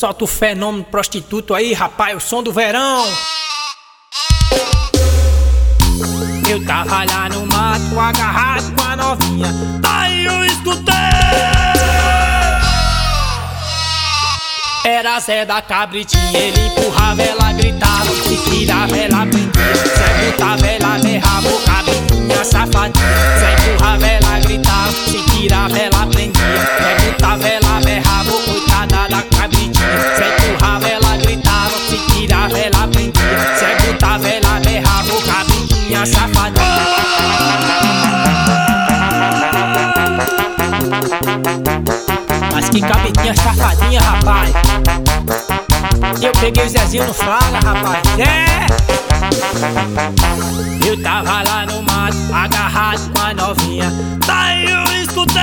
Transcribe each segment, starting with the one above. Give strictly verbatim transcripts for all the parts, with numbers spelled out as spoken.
Solta o fenômeno prostituto aí, rapaz, o som do verão. Eu tava lá no mato, agarrado com a novinha. Daí eu escutei. Era Zé da Cabritinha, ele empurrava, ela gritava. Se tirava, ela prendia. Zé botava, ela berrava, o cabritinha safadinha. Zé empurrava, ela gritava. Se tirava, ela prendia. Zé botava, ela berrava, coitada da cabritinha. Zé empurrava, ela gritava. Se tirava, ela prendia. Zé botava, ela berrava, o cabritinha safadinha. Mas que cabritinha safadinha, rapaz. Eu peguei o Zezinho no flagra, rapaz. É! Eu tava lá no mato, agarrado com a novinha. Daí eu escutei.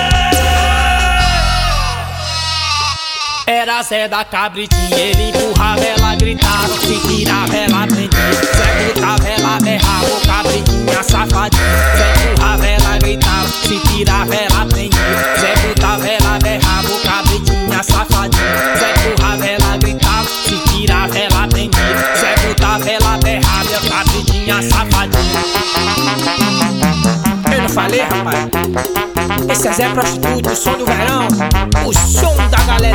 Era Zé da Cabritinha, ele empurrava, ela gritava. Se tirava, ela prendia. Zé botava, ela berrava, o cabritinha safadinha. Zé empurrava, ela gritava. Se tirava, ela prendia. Zé botava, ela berrava, o cabritinha safadinha. Zé empurrava, ela gritava. Se tirava, ela prendia. Zé botava, ela berrava, o cabritinha safadinha. Eu não falei, rapaz? Esse é Zé Prostituto, o som do verão. O som da galera.